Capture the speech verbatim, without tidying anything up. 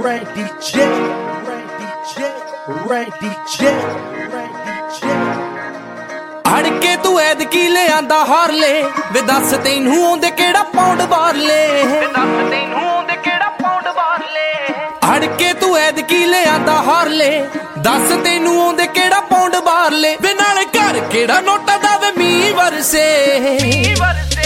Randy J, Randy J, Randy J, Randy J। ਅੜ ਕੇ ਤੂੰ ਐਦ ਕੀ ਲਿਆਂਦਾ ਹਾਰਲੇ ਵੇ ਦੱਸ ਤੈਨੂੰ ਆਉਂਦੇ ਕਿਹੜਾ ਪੌਂਡ ਬਾਰਲੇ ਵੇ ਦੱਸ ਤੈਨੂੰ ਆਉਂਦੇ ਕਿਹੜਾ ਪੌਂਡ ਬਾਰਲੇ ਅੜ ਕੇ ਤੂੰ ਐਦ ਕੀ ਲਿਆਂਦਾ ਹਾਰਲੇ ਦੱਸ ਤੈਨੂੰ ਆਉਂਦੇ ਕਿਹੜਾ ਪੌਂਡ ਬਾਰਲੇ ਵੇ ਨਾਲ ਘਰ ਕਿਹੜਾ ਨੋਟਾਂ ਦਾ ਵੇ ਮੀਂਹ ਵਰਸੇ ਮੀਂਹ ਵਰਸੇ